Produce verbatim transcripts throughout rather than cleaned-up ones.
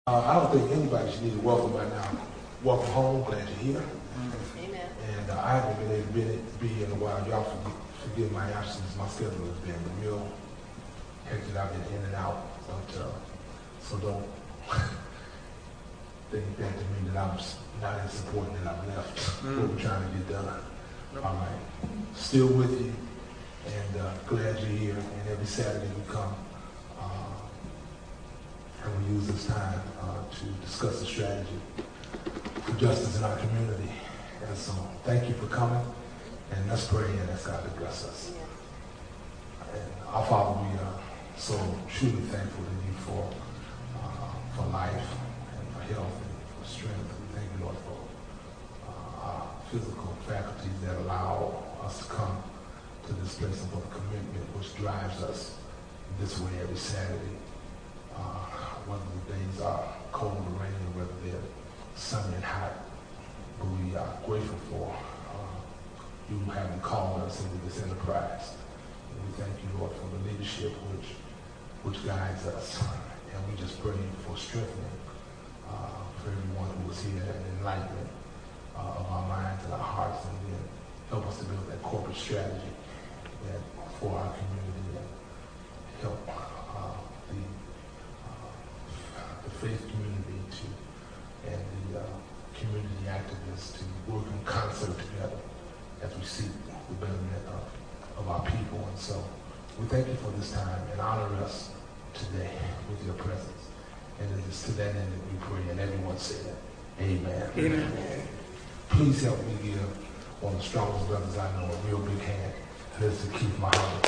Uh, I don't think anybody should need a welcome by now. Welcome home, glad you're here. Amen. And uh, I haven't been able to be, be here in a while. Y'all forgive, forgive my absence. My schedule has been real hectic. I've been in and out. But, uh, so don't think that to me that I'm not as important that I've left mm. what we're trying to get done. Nope. All right. Still with you. And uh, glad you're here. And every Saturday we come. And we use this time uh, to discuss the strategy for justice in our community. And so thank you for coming. And let's pray and ask God to bless us. And our Father, we are so truly thankful to you for, uh, for life and for health and for strength. We thank you, Lord, for uh, our physical faculties that allow us to come to this place of commitment, which drives us this way every Saturday. Uh, whether the days are cold or rainy, or whether they're sunny and hot, but we are grateful for uh, you having called us into this enterprise. And we thank you, Lord, for the leadership which which guides us. And we just pray for strengthening uh, for everyone who is here and enlightenment uh, of our minds and our hearts, and then help us to build that corporate strategy that for our community and help uh, the the faith community to and the uh, community activists to work in concert together as we seek the betterment of, of our people. And so we thank you for this time and honor us today with your presence. And it is to that end that we pray, and everyone say that. Amen. Amen. Please help me give one of the strongest brothers I know a real big hand. That is to Keith Muhammad.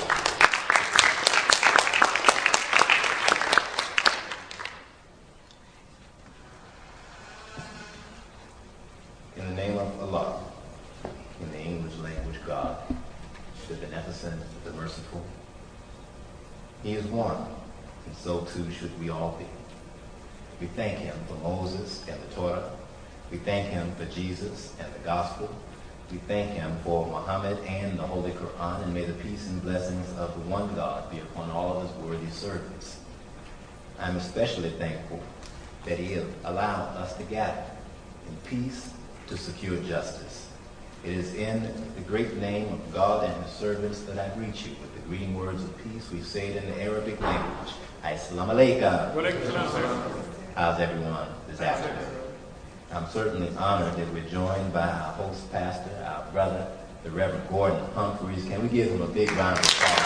In the name of Allah, in the English language, God, the beneficent, the merciful. He is one, and so too should we all be. We thank him for Moses and the Torah. We thank him for Jesus and the gospel. We thank him for Muhammad and the Holy Quran, and may the peace and blessings of the one God be upon all of his worthy servants. I'm especially thankful that he has allowed us to gather in peace to secure justice. It is in the great name of God and his servants that I greet you with the greeting words of peace. We say it in the Arabic language. Assalamu alaikum. How's everyone this afternoon? I'm certainly honored that we're joined by our host pastor, our brother, the Reverend Gordon Humphreys. Can we give him a big round of applause?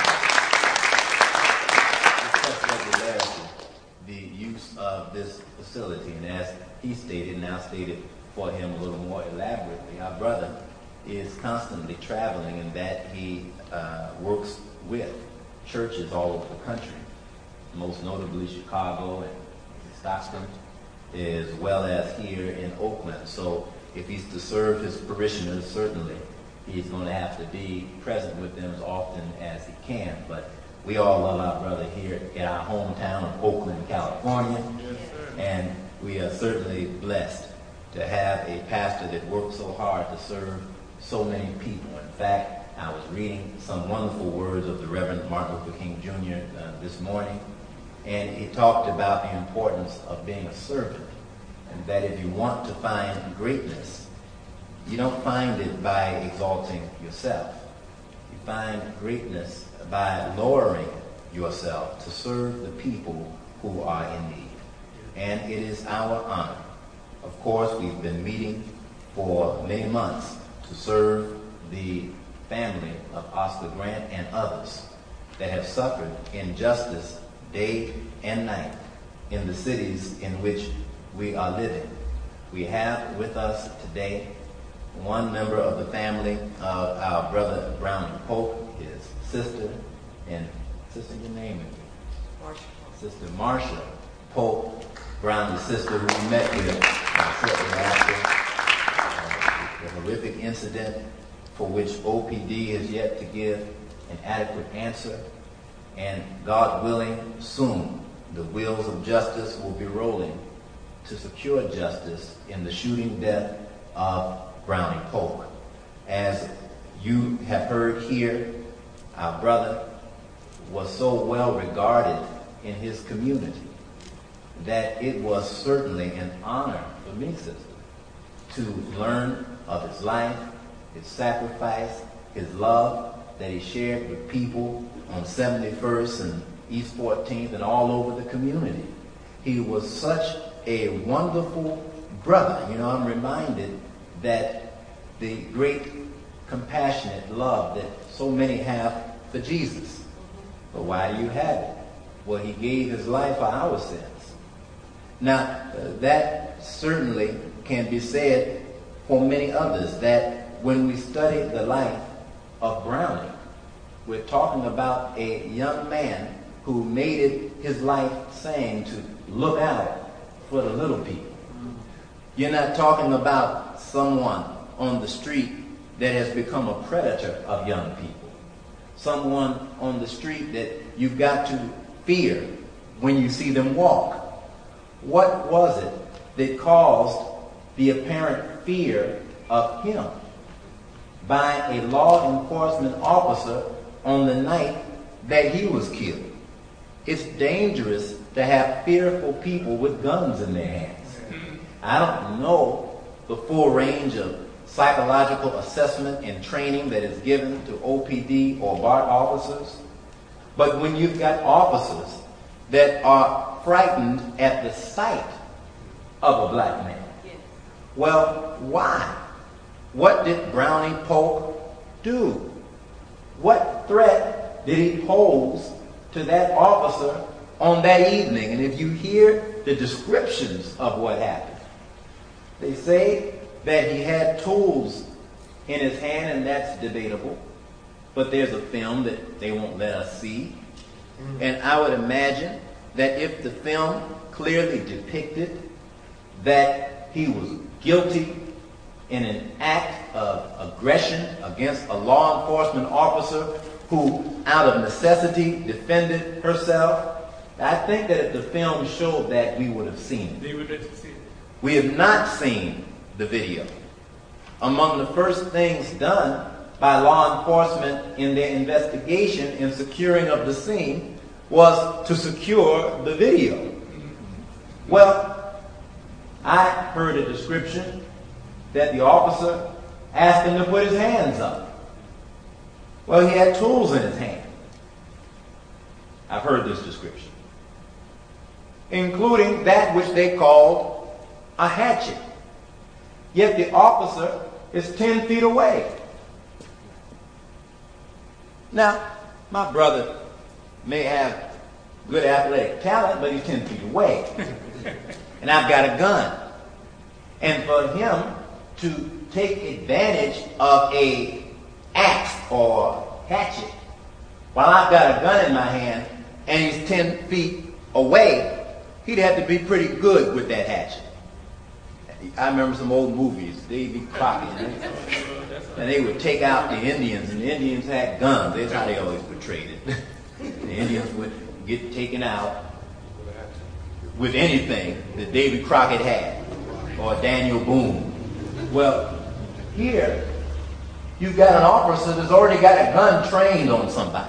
The use of this facility, and as he stated, now stated for him a little more elaborately, our brother is constantly traveling in that he uh, works with churches all over the country, most notably Chicago and Stockton, as well as here in Oakland. So if he's to serve his parishioners, certainly he's going to have to be present with them as often as he can. But we all love our brother here in our hometown of Oakland, California, and we are certainly blessed to have a pastor that works so hard to serve so many people. In fact, I was reading some wonderful words of the Reverend Martin Luther King Junior Uh, this morning, and he talked about the importance of being a servant, and that if you want to find greatness, you don't find it by exalting yourself. You find greatness by lowering yourself to serve the people who are in need. And it is our honor. Of course, we've been meeting for many months to serve the family of Oscar Grant and others that have suffered injustice day and night in the cities in which we are living. We have with us today one member of the family of our brother Brownie Pope, his sister, and sister, your name is Marsha. Sister Marsha Pope, Brownie's sister, who we met with uh, shortly after uh, the horrific incident for which O P D has yet to give an adequate answer. And God willing, soon the wheels of justice will be rolling to secure justice in the shooting death of Brownie Pope. As you have heard here, our brother was so well regarded in his community that it was certainly an honor for me, sister, to learn of his life, his sacrifice, his love that he shared with people on seventy-first and East fourteenth and all over the community. He was such a wonderful brother. You know, I'm reminded that the great compassionate love that so many have for Jesus. But why do you have it? Well, he gave his life for our sins. Now, uh, that certainly can be said for many others, that when we study the life of Browning, we're talking about a young man who made it his life saying to look out for the little people. You're not talking about someone on the street that has become a predator of young people. Someone on the street that you've got to fear when you see them walk. What was it that caused the apparent fear of him by a law enforcement officer on the night that he was killed? It's dangerous to have fearful people with guns in their hands. I don't know the full range of psychological assessment and training that is given to O P D or B A R T officers, but when you've got officers that are frightened at the sight of a black man, well, why? What did Brownie Polk do? What threat did he pose to that officer on that evening? And if you hear the descriptions of what happened, they say that he had tools in his hand, and that's debatable. But there's a film that they won't let us see. And I would imagine that if the film clearly depicted that he was guilty in an act of aggression against a law enforcement officer who, out of necessity, defended herself, I think that if the film showed that, we would have seen it. They would have seen it. We have not seen the video. Among the first things done by law enforcement in their investigation and securing of the scene was to secure the video. Well, I heard a description that the officer asked him to put his hands up. Well, he had tools in his hand. I've heard this description, including that which they called a hatchet. Yet the officer is ten feet away. Now, my brother may have good athletic talent, but he's ten feet away. And I've got a gun. And for him to take advantage of a axe or hatchet while I've got a gun in my hand and he's ten feet away, he'd have to be pretty good with that hatchet. I remember some old movies, Davy Crockett, and they would take out the Indians, and the Indians had guns. That's how they always portrayed it. The Indians would get taken out with anything that Davy Crockett had, or Daniel Boone. Well, here, you've got an officer that's already got a gun trained on somebody.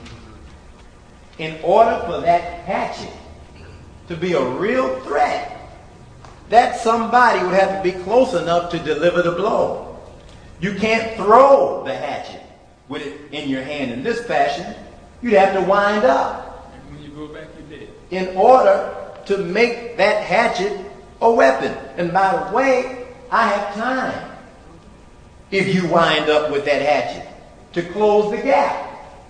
In order for that hatchet to be a real threat, that somebody would have to be close enough to deliver the blow. You can't throw the hatchet with it in your hand in this fashion. You'd have to wind up. And when you go back, you're dead. In order to make that hatchet a weapon. And by the way, I have time, if you wind up with that hatchet, to close the gap.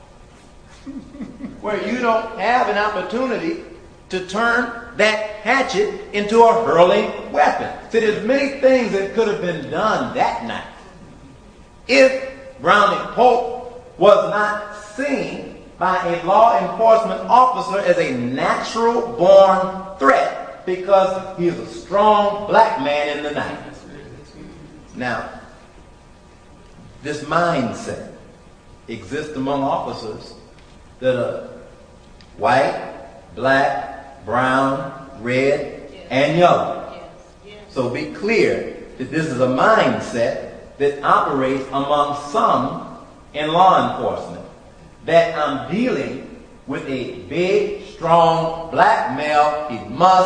Where you don't have an opportunity to turn that hatchet into a hurling weapon. So there's many things that could have been done that night if Brownie Polk was not seen by a law enforcement officer as a natural-born threat because he is a strong black man in the night. Now, this mindset exists among officers that are white, black, brown, red, and yellow. So be clear that this is a mindset that operates among some in law enforcement, that I'm dealing with a big, strong black male. He must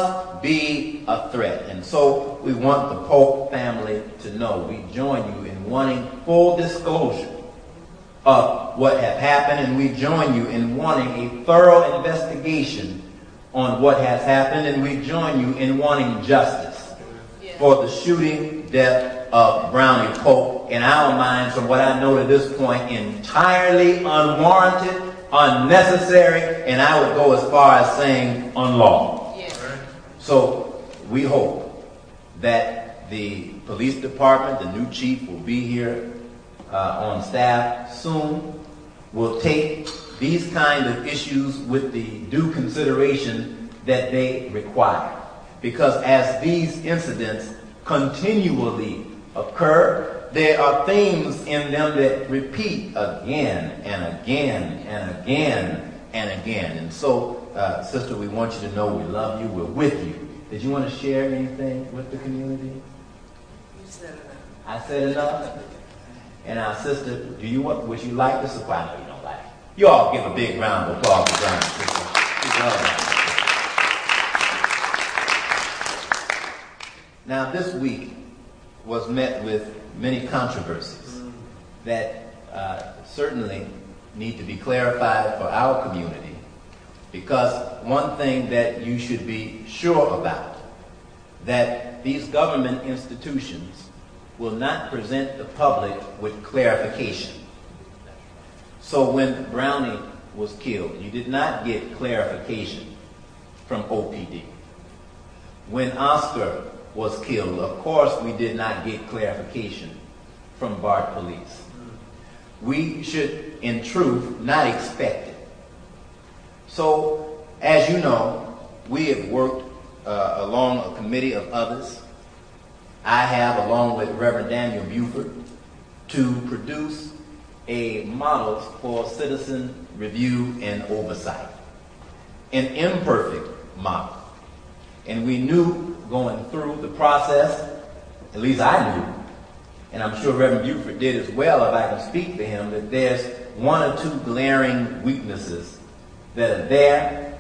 be a threat. And so we want the Polk family to know we join you in wanting full disclosure of what has happened, and we join you in wanting a thorough investigation on what has happened, and we join you in wanting justice for the shooting death of Brownie Polk, in our minds, from what I know to this point, entirely unwarranted, unnecessary, and I would go as far as saying unlawful. Yes. So we hope that the police department, the new chief, will be here uh, on staff soon, will take these kind of issues with the due consideration that they require. Because as these incidents continually occur, there are themes in them that repeat again and again and again and again. And so, uh, sister, we want you to know we love you, we're with you. Did you want to share anything with the community? You said enough. I said enough? And our sister, do you want, would you like this? Or I know you don't like it. You all give a big round of applause for Brown. Now, this week was met with many controversies that uh, certainly need to be clarified for our community, because one thing that you should be sure about, that these government institutions will not present the public with clarification. So when Brownie was killed, you did not get clarification from O P D. When Oscar was killed, of course we did not get clarification from BART police. We should, in truth, not expect it. So, as you know, we have worked uh, along a committee of others. I have, along with Reverend Daniel Buford, to produce a model for citizen review and oversight, an imperfect model. And we knew going through the process, at least I knew, and I'm sure Reverend Buford did as well if I can speak for him, that there's one or two glaring weaknesses that are there,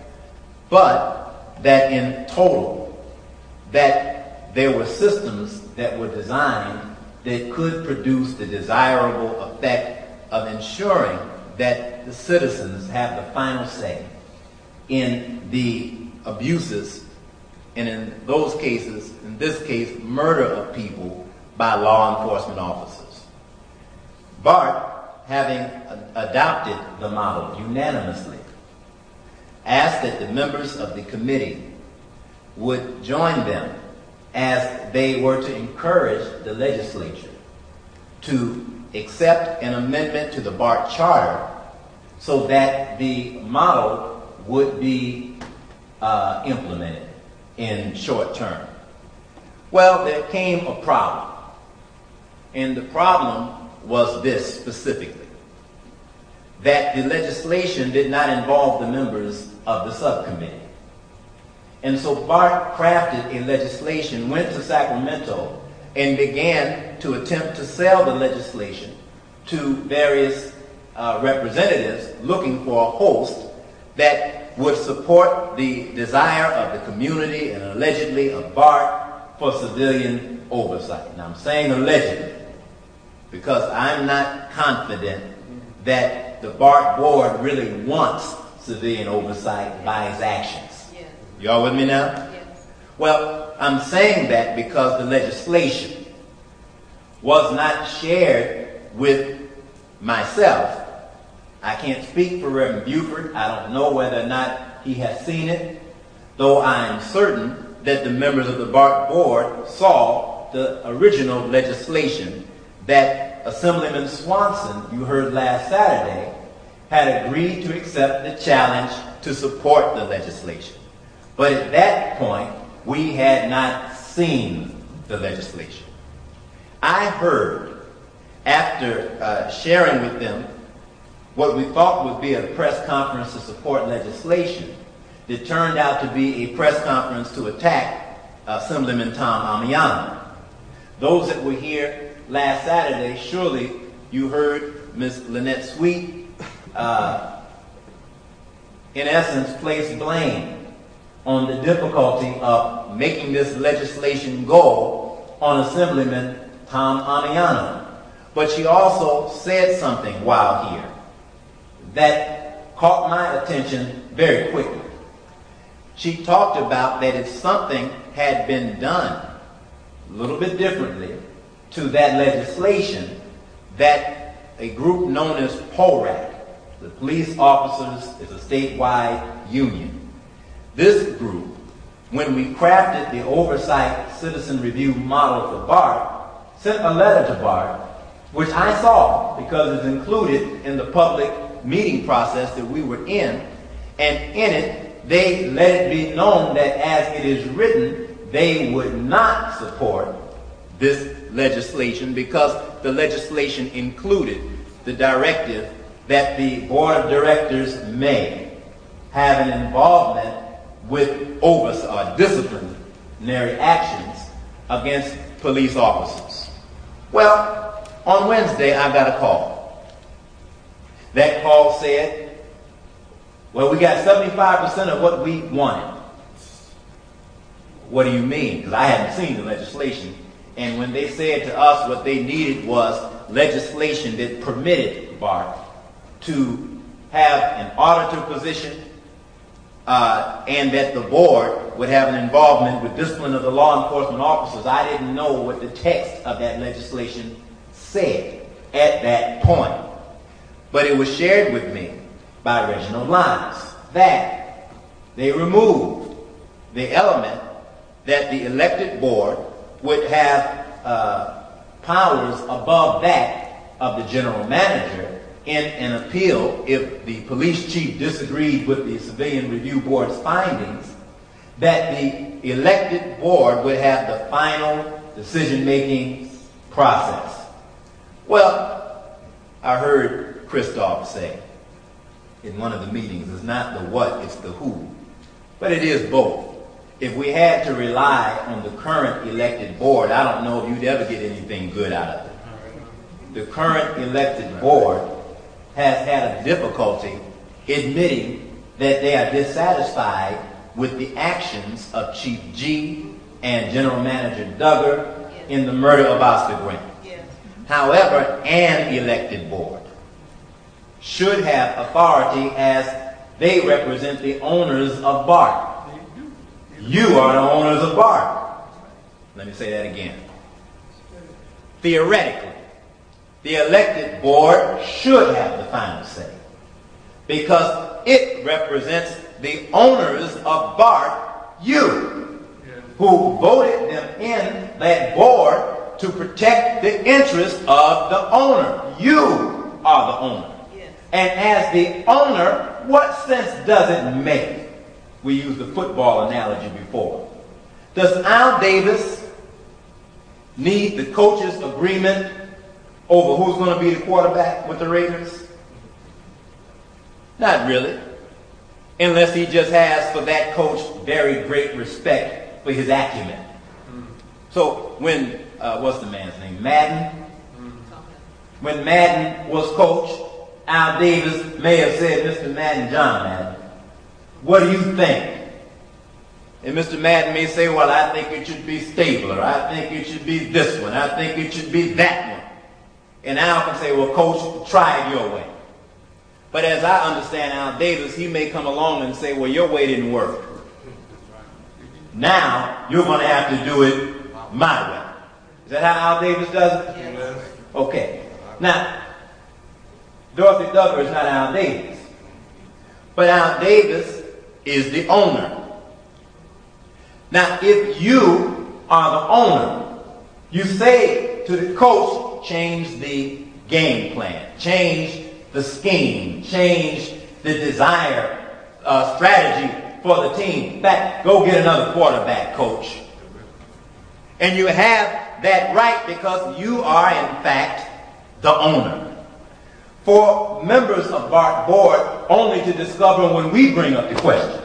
but that in total, that there were systems that were designed that could produce the desirable effect of ensuring that the citizens have the final say in the abuses, and in those cases, in this case, murder of people by law enforcement officers. BART, having adopted the model unanimously, asked that the members of the committee would join them as they were to encourage the legislature to accept an amendment to the BART charter so that the model would be uh, implemented in short term. Well, there came a problem. And the problem was this specifically, that the legislation did not involve the members of the subcommittee. And so BART crafted a legislation, went to Sacramento, and began to attempt to sell the legislation to various uh, representatives looking for a host that would support the desire of the community and allegedly of BART for civilian oversight. And I'm saying allegedly because I'm not confident that the BART board really wants civilian oversight by its actions. Yes. Y'all with me now? Yes. Well, I'm saying that because the legislation was not shared with myself. I can't speak for Reverend Buford. I don't know whether or not he has seen it, though I am certain that the members of the BART board saw the original legislation that Assemblyman Swanson, you heard last Saturday, had agreed to accept the challenge to support the legislation. But at that point, we had not seen the legislation. I heard, after uh, sharing with them what we thought would be a press conference to support legislation, that turned out to be a press conference to attack Assemblyman Tom Ammiano. Those that were here last Saturday, surely you heard Miz Lynette Sweet, uh, in essence, place blame on the difficulty of making this legislation go on Assemblyman Tom Amiano. But she also said something while here that caught my attention very quickly. She talked about that if something had been done a little bit differently to that legislation, that a group known as PORAC, the Police Officers, is a statewide union. This group, when we crafted the oversight citizen review model for BART, sent a letter to BART, which I saw because it's included in the public meeting process that we were in, and in it they let it be known that as it is written, they would not support this legislation because the legislation included the directive that the board of directors may have an involvement with oversight or disciplinary actions against police officers. Well, on Wednesday I got a call. That call said, well, we got seventy-five percent of what we wanted. What do you mean? Because I hadn't seen the legislation. And when they said to us what they needed was legislation that permitted BART to have an auditor position uh, and that the board would have an involvement with discipline of the law enforcement officers. I didn't know what the text of that legislation said at that point. But it was shared with me by Reginald Lyons that they removed the element that the elected board would have uh, powers above that of the general manager in an appeal if the police chief disagreed with the civilian review board's findings, that the elected board would have the final decision-making process. Well, I heard Christoph say in one of the meetings, it's not the what, it's the who. But it is both. If we had to rely on the current elected board, I don't know if you'd ever get anything good out of it. The current elected board has had a difficulty admitting that they are dissatisfied with the actions of Chief G and General Manager Duggar in the murder of Oscar Grant. However, an elected board should have authority as they represent the owners of BART. You are the owners of BART. Let me say that again. Theoretically, the elected board should have the final say because it represents the owners of BART, you, who voted them in that board to protect the interests of the owner. You are the owner. And as the owner, what sense does it make? We used the football analogy before. Does Al Davis need the coach's agreement over who's going to be the quarterback with the Raiders? Not really. Unless he just has for that coach very great respect for his acumen. So when, uh, what's the man's name? Madden? When Madden was coach, Al Davis may have said, Mister Madden, John Madden, what do you think? And Mister Madden may say, well, I think it should be Stabler. I think it should be this one. I think it should be that one. And Al can say, well, coach, try it your way. But as I understand Al Davis, he may come along and say, well, your way didn't work. Now, you're going to have to do it my way. Is that how Al Davis does it? Yes. Okay. Now, Dorothy Duggar is not Al Davis. But Al Davis is the owner. Now, if you are the owner, you say to the coach, change the game plan, change the scheme, change the desired uh, strategy for the team. In fact, go get another quarterback, coach. And you have that right because you are, in fact, the owner. For members of BART board only to discover when we bring up the question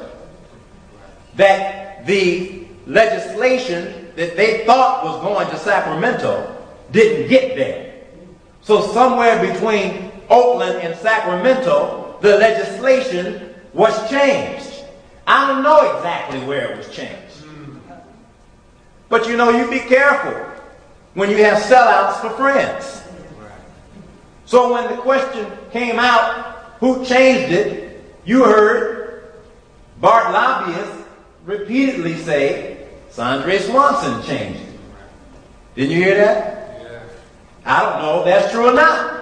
that the legislation that they thought was going to Sacramento didn't get there. So somewhere between Oakland and Sacramento, the legislation was changed. I don't know exactly where it was changed. But you know, you be careful when you have sellouts for friends. So when the question came out, who changed it, you heard Bart lobbyists repeatedly say, Sandre Swanson changed it. Didn't you hear that? Yeah. I don't know if that's true or not.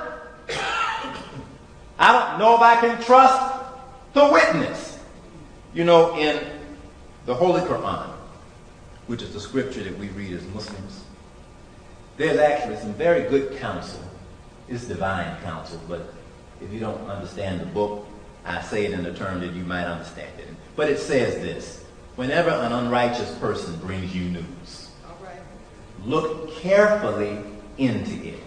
I don't know if I can trust the witness. You know, in the Holy Quran, which is the scripture that we read as Muslims, there's actually some very good counsel. It's divine counsel, but if you don't understand the book, I say it in a term that you might understand it. But it says this: whenever an unrighteous person brings you news, all right, look carefully into it.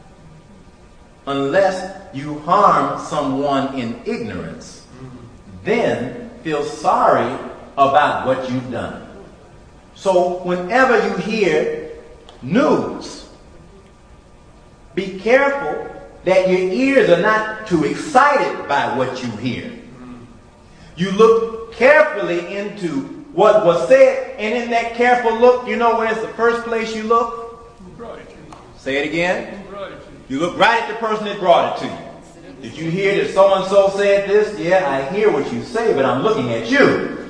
Unless you harm someone in ignorance, then feel sorry about what you've done. So whenever you hear news, be careful that your ears are not too excited by what you hear. You look carefully into what was said, and in that careful look, you know where's the first place you look? Right. Say it again. Right. You look right at the person that brought it to you. Did you hear that so-and-so said this? Yeah, I hear what you say, but I'm looking at you.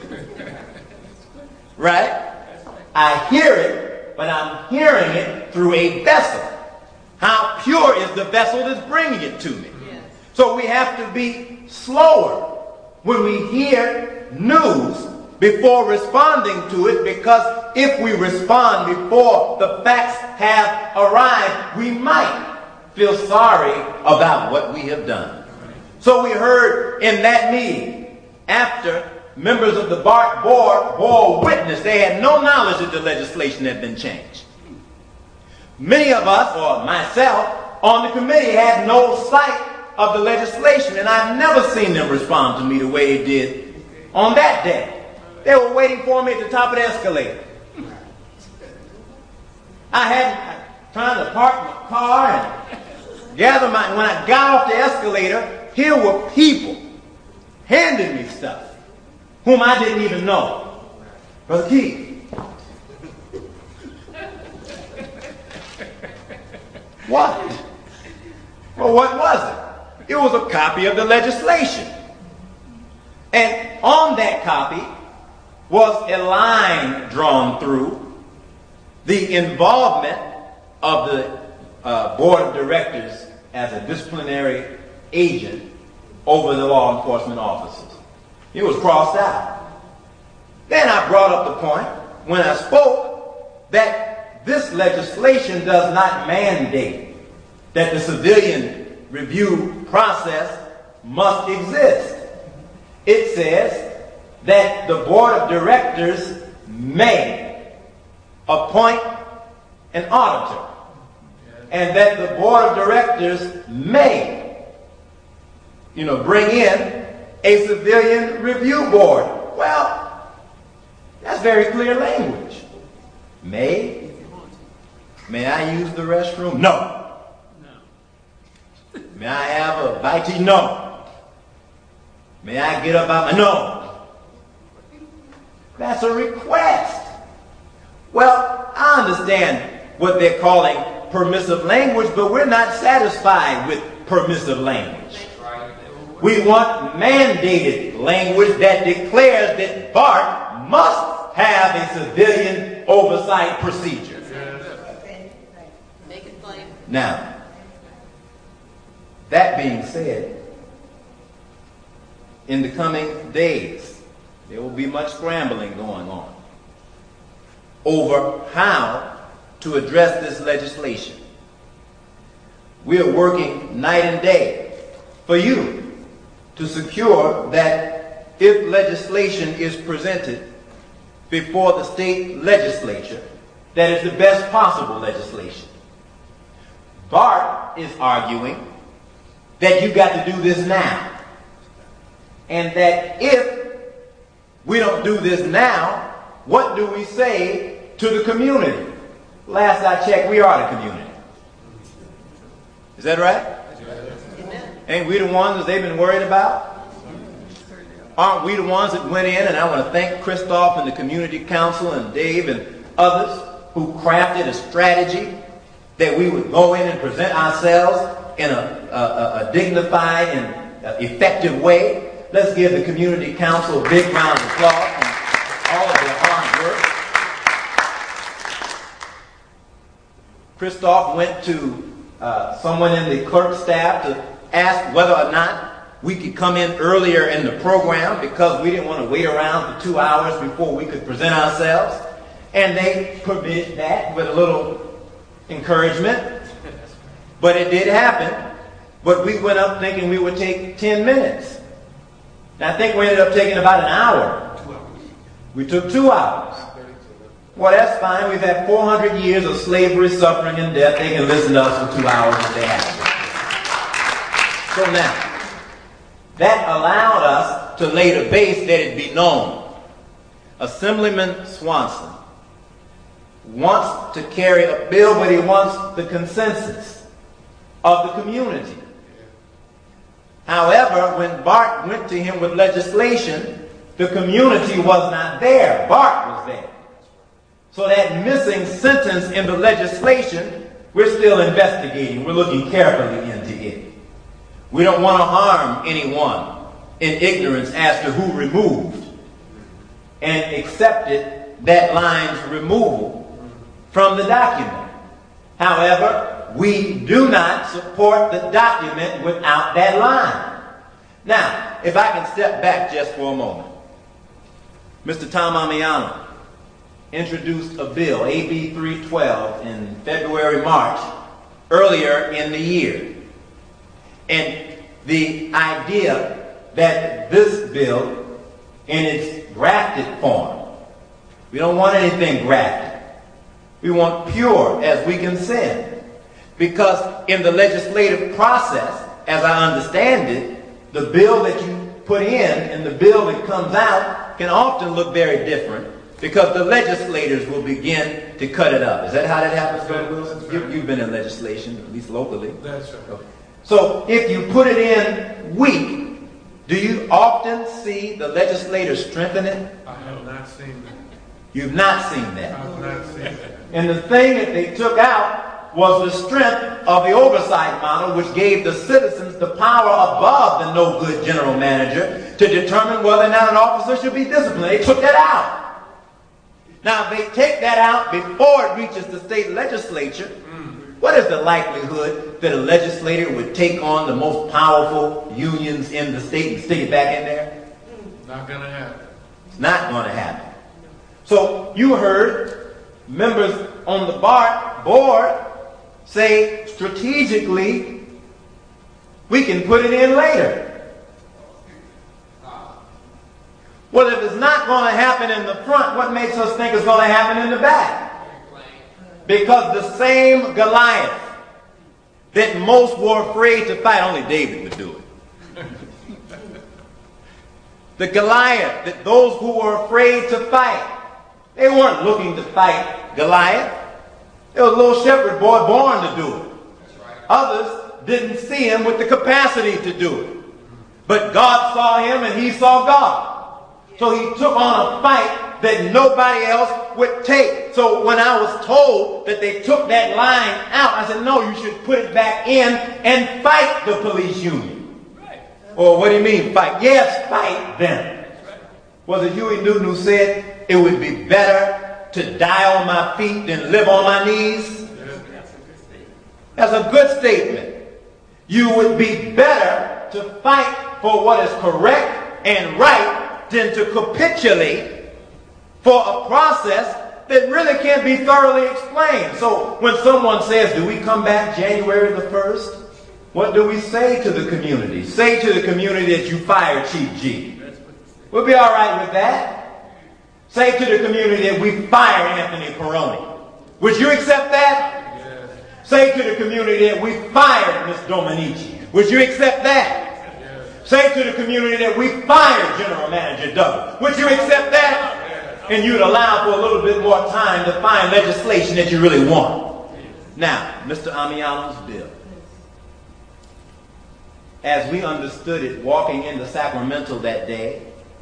Right? I hear it, but I'm hearing it through a vessel. How pure is the vessel that's bringing it to me? Yes. So we have to be slower when we hear news before responding to it, because if we respond before the facts have arrived, we might feel sorry about what we have done. So we heard in that meeting, after members of the Bart board bore witness, they had no knowledge that the legislation had been changed. Many of us, or myself, on the committee had no sight of the legislation, and I've never seen them respond to me the way they did on that day. They were waiting for me at the top of the escalator. I had trying to park my car and gather my, when I got off the escalator, here were people handing me stuff whom I didn't even know. Brother Keith, what? Well, what was it? It was a copy of the legislation. And on that copy was a line drawn through the involvement of the uh, board of directors as a disciplinary agent over the law enforcement officers. It was crossed out. Then I brought up the point when I spoke that this legislation does not mandate that the civilian review process must exist. It says that the board of directors may appoint an auditor, and that the board of directors may, you know, bring in a civilian review board. Well, that's very clear language. May? May I use the restroom? No. No. May I have a bite to eat? No. May I get up out my... No. That's a request. Well, I understand what they're calling permissive language, but we're not satisfied with permissive language. We want mandated language that declares that BART must have a civilian oversight procedure. Make it plain. Now, that being said, in the coming days, there will be much scrambling going on over how to address this legislation. We are working night and day for you to secure that if legislation is presented before the state legislature, that is the best possible legislation. BART is arguing that you've got to do this now. And that if we don't do this now, what do we say to the community? Last I checked, we are the community. Is that right? Ain't we the ones that they've been worried about? aren't we the ones that went in? And I want to thank Christoph and the Community Council and Dave and others who crafted a strategy that we would go in and present ourselves in a, a, a dignified and effective way. Let's give the Community Council a big round of applause for all of their hard work. Christoph went to uh, someone in the clerk staff to ask whether or not we could come in earlier in the program because we didn't want to wait around for two hours before we could present ourselves. And they permitted that with a little encouragement. But it did happen. But we went up thinking we would take ten minutes. And I think we ended up taking about an hour. We took two hours. Well, that's fine. We've had four hundred years of slavery, suffering, and death. They can listen to us for two hours if they have to. So now, that allowed us to lay the base that it be known. Assemblyman Swanson wants to carry a bill, but he wants the consensus of the community. However, when Bart went to him with legislation, the community was not there. Bart was there. So that missing sentence in the legislation, we're still investigating. We're looking carefully into it. We don't want to harm anyone in ignorance as to who removed and accepted that line's removal from the document. However, we do not support the document without that line. Now, if I can step back just for a moment. Mister Tom Amiano introduced a bill, A B three twelve, in February, March, earlier in the year. And the idea that this bill, in its grafted form, we don't want anything grafted. We want pure as we can send. Because in the legislative process, as I understand it, the bill that you put in and the bill that comes out can often look very different because the legislators will begin to cut it up. Is that how that happens, Brother Wilson? You, you've been in legislation, at least locally. That's right. Okay. So if you put it in weak, do you often see the legislators strengthen it? I have not seen that. You've not seen that. I have not seen that. And the thing that they took out was the strength of the oversight model, which gave the citizens the power above the no-good general manager to determine whether or not an officer should be disciplined. They took that out. Now, if they take that out before it reaches the state legislature, what is the likelihood that a legislator would take on the most powerful unions in the state and stick it back in there? Not going to happen. It's not going to happen. So you heard members on the bar board say strategically, we can put it in later. Well, if it's not going to happen in the front, what makes us think it's going to happen in the back? Because the same Goliath that most were afraid to fight, only David would do it. The Goliath that those who were afraid to fight, they weren't looking to fight Goliath. There was a little shepherd boy born to do it. Others didn't see him with the capacity to do it. But God saw him and he saw God. So he took on a fight that nobody else would take. So when I was told that they took that line out, I said, no, you should put it back in and fight the police union. Right. Or what do you mean fight? Yes, fight them. Right. Was it Huey Newton who said it would be better to die on my feet than live on my knees? That's a good statement. You would be better to fight for what is correct and right than to capitulate for a process that really can't be thoroughly explained. So when someone says, do we come back January the first? What do we say to the community? Say to the community that you fired Chief G. We'll be all right with that. Say to the community that we fired Anthony Peroni. Would you accept that? Yes. Say to the community that we fired Miz Dominici. Would you accept that? Say to the community that we fired General Manager Douglas. Would you accept that? And you'd allow for a little bit more time to find legislation that you really want. Now, Mister Amiano's bill. As we understood it walking into Sacramento that day,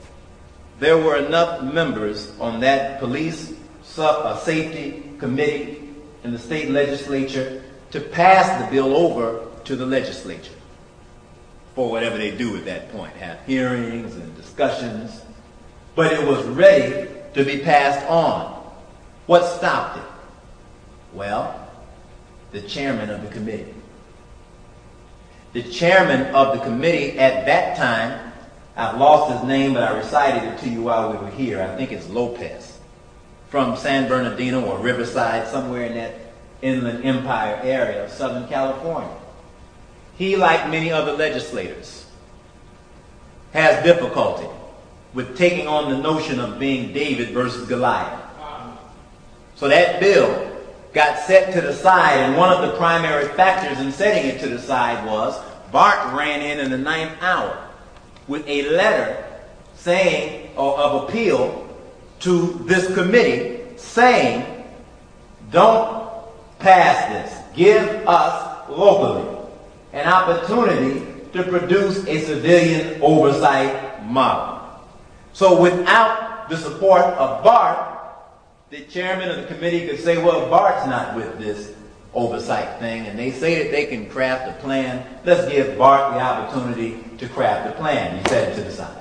there were enough members on that police uh, safety committee in the state legislature to pass the bill over to the legislature for whatever they do at that point, have hearings and discussions. But it was ready to be passed on. What stopped it? Well, the chairman of the committee. The chairman of the committee at that time, I've lost his name, but I recited it to you while we were here. I think it's Lopez, from San Bernardino or Riverside, somewhere in that Inland Empire area of Southern California. He, like many other legislators, has difficulty with taking on the notion of being David versus Goliath. So that bill got set to the side, and one of the primary factors in setting it to the side was Bart ran in in the ninth hour with a letter saying, or of appeal to this committee, saying, don't pass this. Give us locally an opportunity to produce a civilian oversight model. So without the support of Bart, the chairman of the committee could say, well, Bart's not with this oversight thing, and they say that they can craft a plan. Let's give Bart the opportunity to craft a plan. He set it to the side.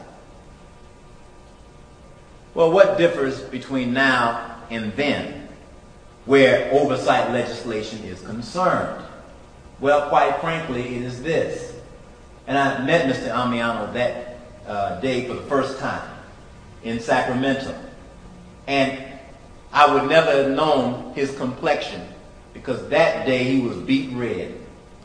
Well, what differs between now and then where oversight legislation is concerned? Well, quite frankly, it is this. And I met Mister Amiano that uh, day for the first time in Sacramento. And I would never have known his complexion because that day he was beet red.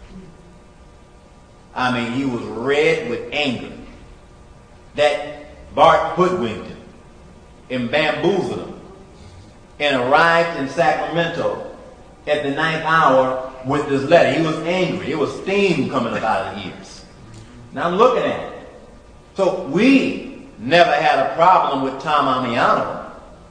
I mean, he was red with anger that Bart hoodwinked him and bamboozled him and arrived in Sacramento at the ninth hour with this letter. He was angry. It was steam coming up out of the ears. Now I'm looking at it. So we never had a problem with Tom Amiano.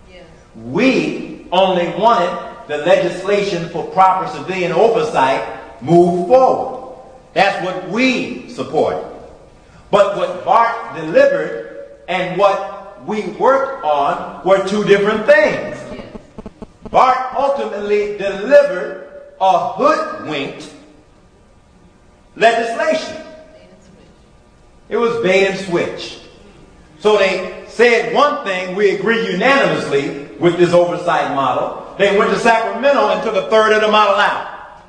We only wanted the legislation for proper civilian oversight moved forward. That's what we supported. But what Bart delivered and what we worked on were two different things. Bart ultimately delivered a hoodwinked legislation. It was bait and switch. So they said one thing, we agree unanimously with this oversight model. They went to Sacramento and took a third of the model out.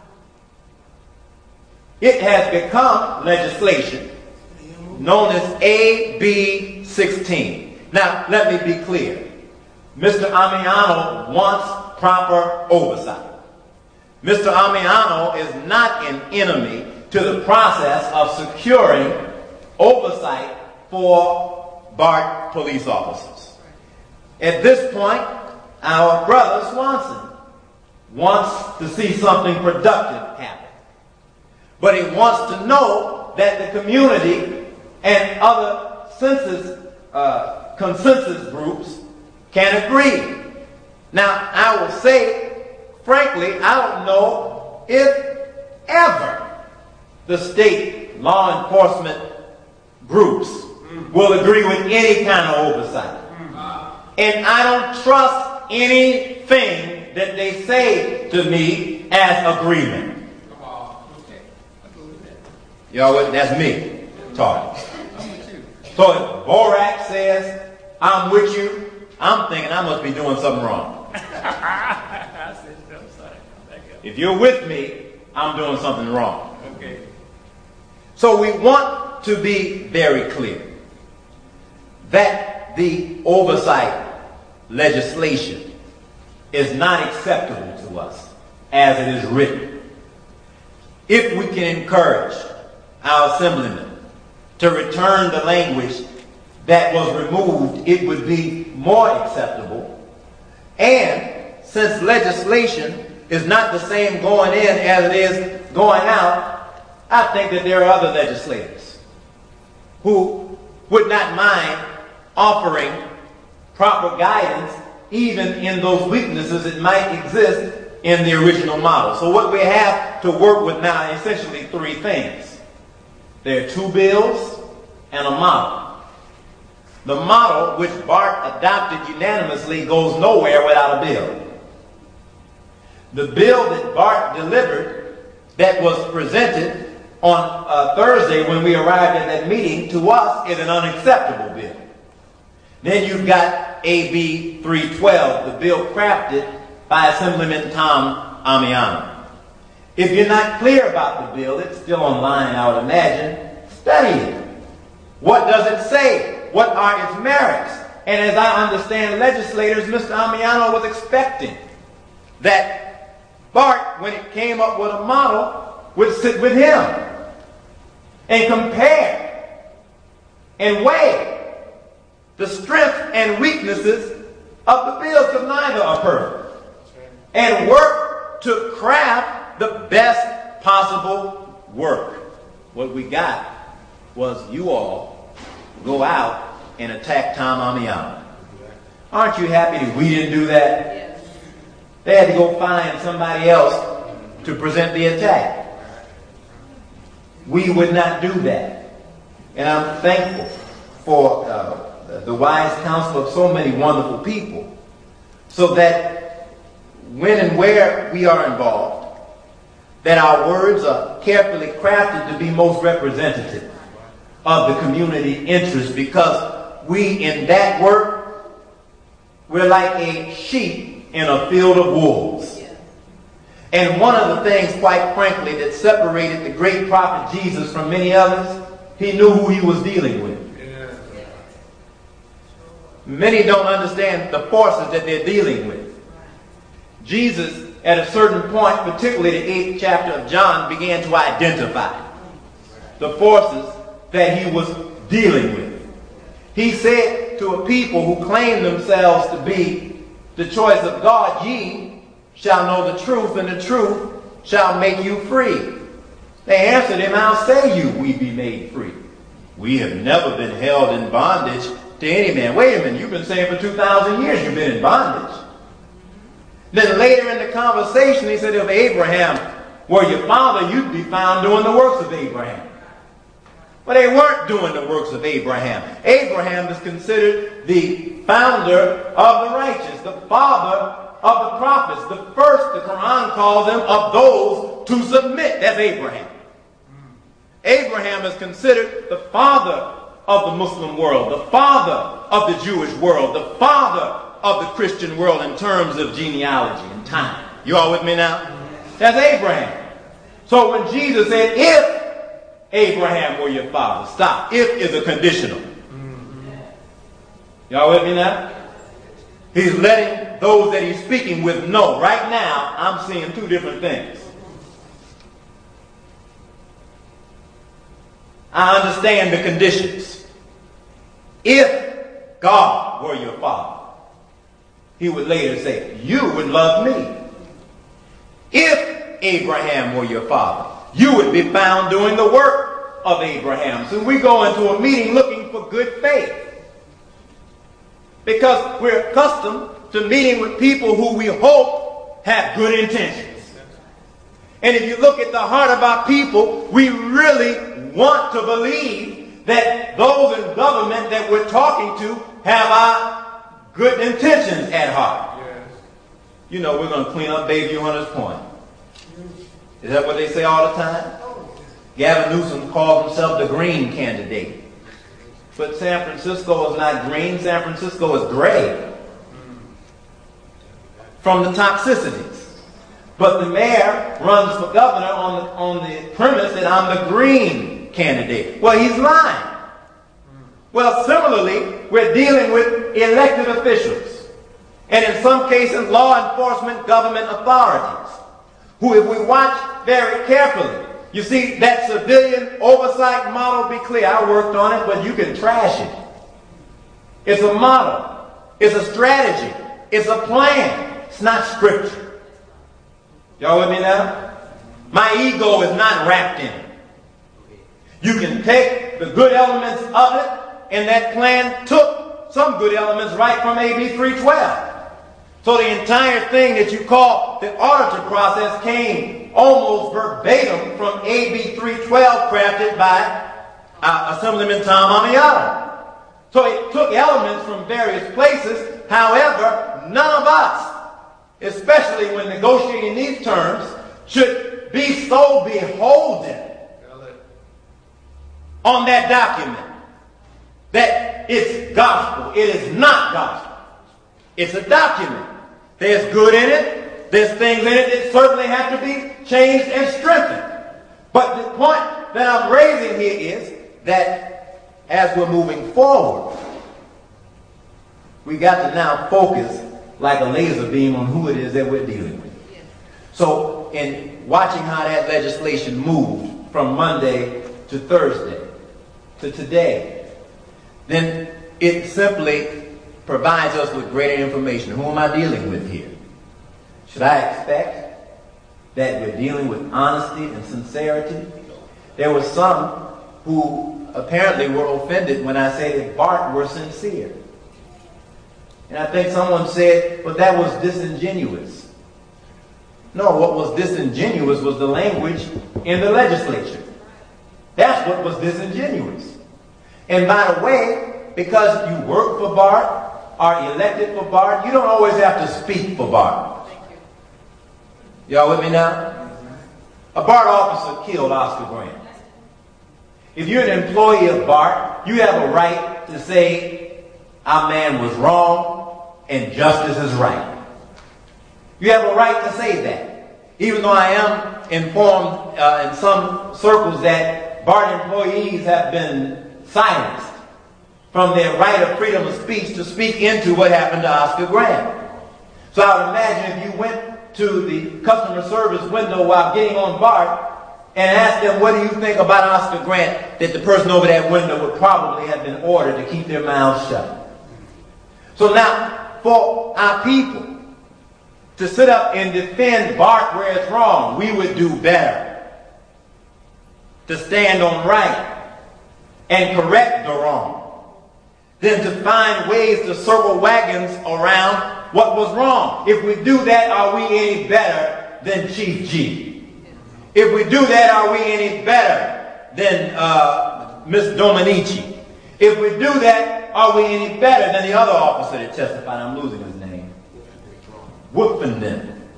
It has become legislation known as A B sixteen. Now, let me be clear. Mister Amiano wants proper oversight. Mister Amiano is not an enemy to the process of securing oversight for Bart police officers. At this point, our brother Swanson wants to see something productive happen. But he wants to know that the community and other census, uh, consensus groups can agree. Now, I will say, frankly, I don't know if ever the state law enforcement groups will agree with any kind of oversight. And I don't trust anything that they say to me as agreement. Y'all, that's me talking. So if Borak says, I'm with you, I'm thinking I must be doing something wrong. If you're with me, I'm doing something wrong. Okay. So we want to be very clear that the oversight legislation is not acceptable to us as it is written. If we can encourage our assemblymen to return the language that was removed, it would be more acceptable. And since legislation is not the same going in as it is going out, I think that there are other legislators who would not mind offering proper guidance even in those weaknesses that might exist in the original model. So what we have to work with now are essentially three things. There are two bills and a model. The model which Bart adopted unanimously goes nowhere without a bill. The bill that Bart delivered that was presented on uh, Thursday when we arrived at that meeting to us is an unacceptable bill. Then you've got A B three twelve, the bill crafted by Assemblyman Tom Amiano. If you're not clear about the bill, it's still online, I would imagine. Study it. What does it say? What are its merits? And as I understand legislators, Mister Amiano was expecting that Bart, when it came up with a model, would sit with him and compare and weigh the strengths and weaknesses of the bills, because neither are perfect, and work to craft the best possible work. What we got was you all go out and attack Tom Amiano. Aren't you happy that we didn't do that? Yes. They had to go find somebody else to present the attack. We would not do that. And I'm thankful for uh, the wise counsel of so many wonderful people, so that when and where we are involved, that our words are carefully crafted to be most representative of the community interest, because we in that work, we're like a sheep in a field of wolves. Yeah. And one of the things, quite frankly, that separated the great prophet Jesus from many others, he knew who he was dealing with. Yeah. Many don't understand the forces that they're dealing with. Jesus, at a certain point, particularly the eighth chapter of John, began to identify the forces that he was dealing with. He said to a people who claim themselves to be the choice of God, ye shall know the truth, and the truth shall make you free. They answered him, how say you we be made free? We have never been held in bondage to any man. Wait a minute, you've been saying for two thousand years you've been in bondage. Then later in the conversation he said, if Abraham were your father, you'd be found doing the works of Abraham. But they weren't doing the works of Abraham. Abraham is considered the founder of the righteous, the father of the prophets, the first, the Quran calls them, of those to submit. That's Abraham. Abraham is considered the father of the Muslim world, the father of the Jewish world, the father of the Christian world in terms of genealogy and time. You all with me now? That's Abraham. So when Jesus said, if Abraham were your father, stop. If is a conditional. Y'all with me now? He's letting those that he's speaking with know. Right now, I'm seeing two different things. I understand the conditions. If God were your father, he would later say, you would love me. If Abraham were your father, you would be found doing the work of Abraham. So we go into a meeting looking for good faith, because we're accustomed to meeting with people who we hope have good intentions. And if you look at the heart of our people, we really want to believe that those in government that we're talking to have our good intentions at heart. Yes. You know, we're going to clean up Bayview Hunters Point. Is that what they say all the time? Gavin Newsom calls himself the green candidate. But San Francisco is not green. San Francisco is gray from the toxicities. But the mayor runs for governor on the, on the premise that I'm the green candidate. Well, he's lying. Well, similarly, we're dealing with elected officials, and in some cases, law enforcement government authorities, who, if we watch very carefully, you see that civilian oversight model, be clear, I worked on it, but you can trash it. It's a model. It's a strategy. It's a plan. It's not scripture. Y'all with me now? My ego is not wrapped in it. You can take the good elements of it, and that plan took some good elements right from A B three twelve. So the entire thing that you call the auditor process came almost verbatim from A B three twelve, crafted by uh, Assemblyman Tom Amiano. So it took elements from various places. However, none of us, especially when negotiating these terms, should be so beholden on that document that it's gospel. It is not gospel. It's a document. There's good in it. There's things in it that certainly have to be changed and strengthened. But the point that I'm raising here is that as we're moving forward, we got to now focus like a laser beam on who it is that we're dealing with. So in watching how that legislation moved from Monday to Thursday to today, then it simply provides us with greater information. Who am I dealing with here? Should I expect that we're dealing with honesty and sincerity? There were some who apparently were offended when I said that Bart were sincere. And I think someone said, well, that was disingenuous. No, what was disingenuous was the language in the legislature. That's what was disingenuous. And by the way, because you work for Bart, are elected for Bart, you don't always have to speak for Bart. Y'all with me now? A Bart officer killed Oscar Grant. If you're an employee of Bart, you have a right to say, our man was wrong and justice is right. You have a right to say that. Even though I am informed uh, in some circles that Bart employees have been silenced from their right of freedom of speech to speak into what happened to Oscar Grant. So I would imagine if you went to the customer service window while getting on Bart and asked them, what do you think about Oscar Grant, that the person over that window would probably have been ordered to keep their mouths shut. So now, for our people to sit up and defend Bart where it's wrong, we would do better to stand on right and correct the wrong than to find ways to circle wagons around what was wrong. If we do that, are we any better than Chief G? If we do that, are we any better than uh, Miss Dominici? If we do that, are we any better than the other officer that testified? I'm losing his name. Woofenden.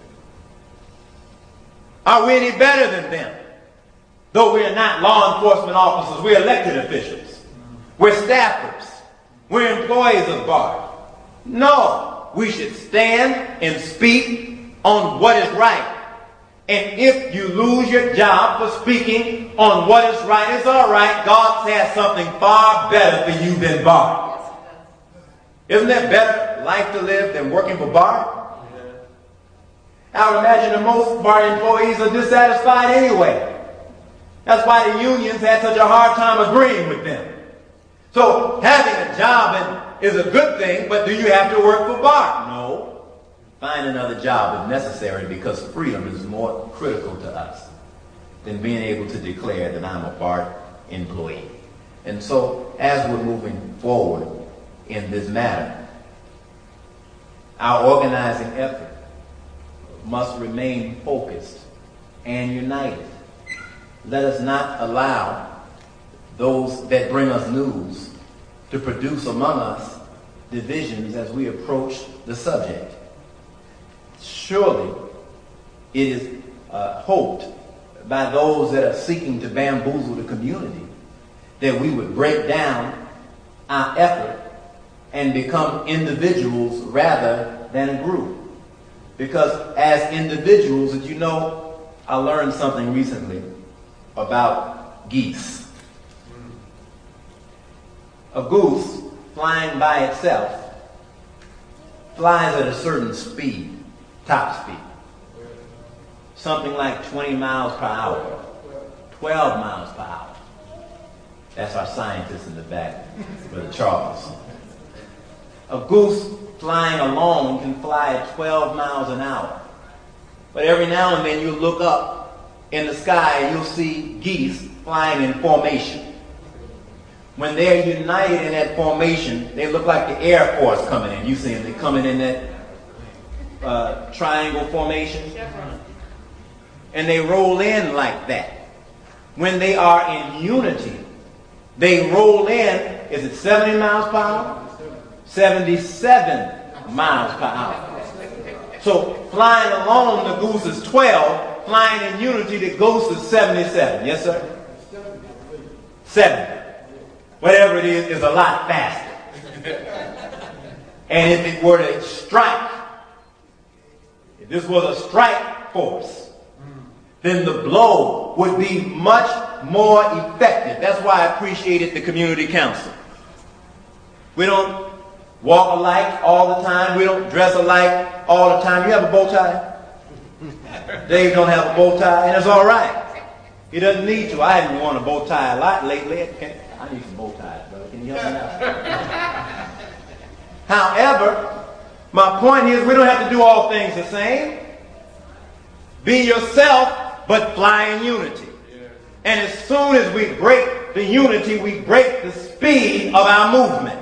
Are we any better than them? Though we are not law enforcement officers, we're elected officials. We're staffers. We're employees of Bart. No, we should stand and speak on what is right. And if you lose your job for speaking on what is right, it's all right. God has something far better for you than Bart. Isn't there better life to live than working for Bart? I would imagine that most Bart employees are dissatisfied anyway. That's why the unions had such a hard time agreeing with them. So having a job is a good thing, but do you have to work for Bart? No. Find another job if necessary, because freedom is more critical to us than being able to declare that I'm a Bart employee. And so as we're moving forward in this matter, our organizing effort must remain focused and united. Let us not allow those that bring us news to produce among us divisions as we approach the subject. Surely it is uh, hoped by those that are seeking to bamboozle the community that we would break down our effort and become individuals rather than a group. Because as individuals, did you know, I learned something recently about geese. A goose flying by itself flies at a certain speed, top speed. Something like twenty miles per hour, twelve miles per hour. That's our scientist in the back, Brother Charles. A goose flying alone can fly at twelve miles an hour. But every now and then you look up in the sky and you'll see geese flying in formation. When they're united in that formation, they look like the Air Force coming in. You see them, they're coming in that uh, triangle formation. And they roll in like that. When they are in unity, they roll in Is it seventy miles per hour? seventy-seven miles per hour. So flying alone, the goose is twelve. Flying in unity, the goose is seventy-seven. Yes, sir? seventy. Whatever it is, is a lot faster. And if it were to strike, if this was a strike force, then the blow would be much more effective. That's why I appreciated the community council. We don't walk alike all the time. We don't dress alike all the time. You have a bow tie? Dave don't have a bow tie, and it's all right. He doesn't need to. I haven't worn a bow tie a lot lately. I need some bow ties, brother. Can you help me out? However, my point is we don't have to do all things the same. Be yourself, but fly in unity. And as soon as we break the unity, we break the speed of our movement.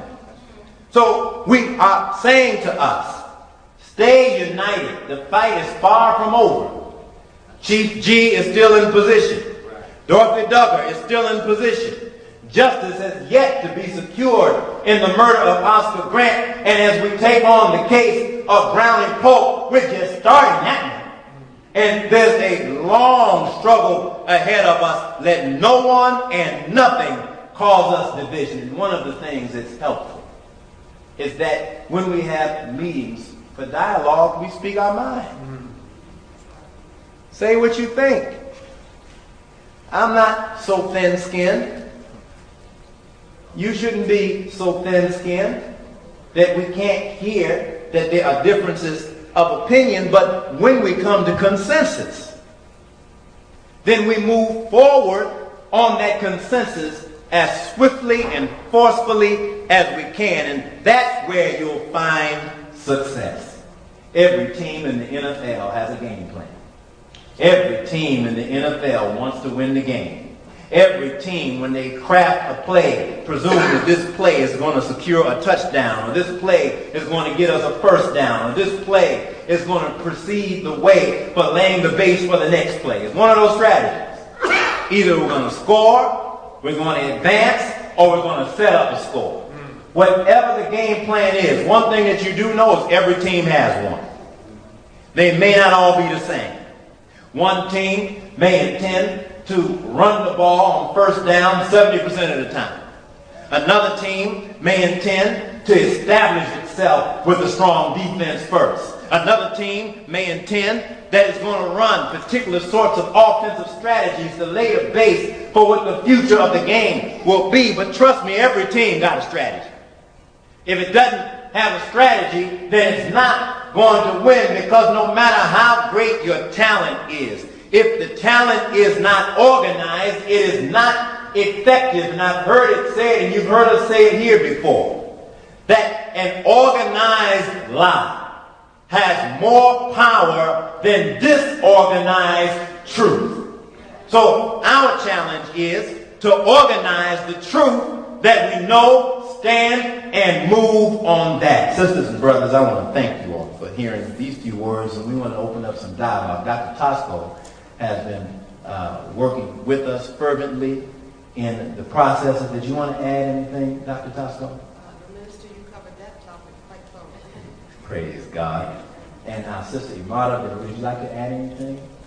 So we are saying to us, stay united. The fight is far from over. Chief G is still in position. Dorothy Duggar is still in position. Justice has yet to be secured in the murder of Oscar Grant. And as we take on the case of Brownie Pope, we're just starting that one. And there's a long struggle ahead of us. Let no one and nothing cause us division. And one of the things that's helpful is that when we have meetings for dialogue, we speak our mind. Mm-hmm. Say what you think. I'm not so thin-skinned. You shouldn't be so thin-skinned that we can't hear that there are differences of opinion, but when we come to consensus, then we move forward on that consensus as swiftly and forcefully as we can, and that's where you'll find success. Every team in the N F L has a game plan. Every team in the N F L wants to win the game. Every team, when they craft a play, presume that this play is going to secure a touchdown, or this play is going to get us a first down, or this play is going to precede the way for laying the base for the next play. It's one of those strategies. Either we're going to score, we're going to advance, or we're going to set up a score. Whatever the game plan is, one thing that you do know is every team has one. They may not all be the same. One team may intend to run the ball on first down seventy percent of the time. Another team may intend to establish itself with a strong defense first. Another team may intend that it's going to run particular sorts of offensive strategies to lay a base for what the future of the game will be. But trust me, every team got a strategy. If it doesn't have a strategy, then it's not going to win, because no matter how great your talent is, if the talent is not organized, it is not effective. And I've heard it said, and you've heard us say it here before, that an organized lie has more power than disorganized truth. So our challenge is to organize the truth that we know, stand, and move on that. Sisters and brothers, I want to thank you all for hearing these few words, and we want to open up some dialogue. Doctor Tosco has been uh, working with us fervently in the processes. Did you want to add anything, Doctor Tosco? Uh, the minister, you covered that topic quite thoroughly. Praise God. And our sister Imada, would you like to add anything?